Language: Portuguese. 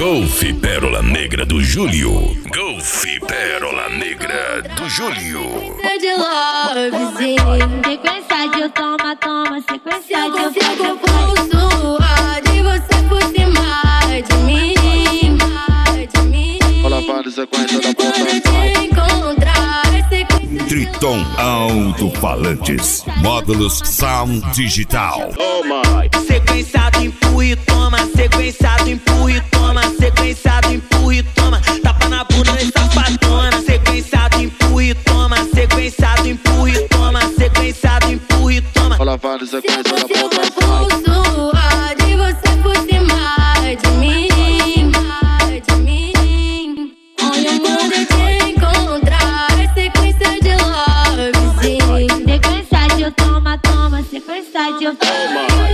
Golfe Pérola Negra do Júlio. Golfe Pérola Negra do Júlio. De lovezinho, sequência de eu toma, sequência de eu fico pulso de você por cima de mim. Olha várias sequências da ponta. Triton Alto-Falantes. Módulos Sound Digital. Oh my. Sequenciado, empurra e toma. Sequenciado, empurra e toma. Sequenciado, empurra e toma. Tapa na bunda e safadona. Sequenciado, empurra e toma. Sequenciado, empurra e toma. Sequenciado, empurra e toma. Olha várias sequências da ponta. De você por cima de mim. Olha o mundo te encontrar. Sequência de lovezinho. Sequência de eu toma, sequência de eu toma.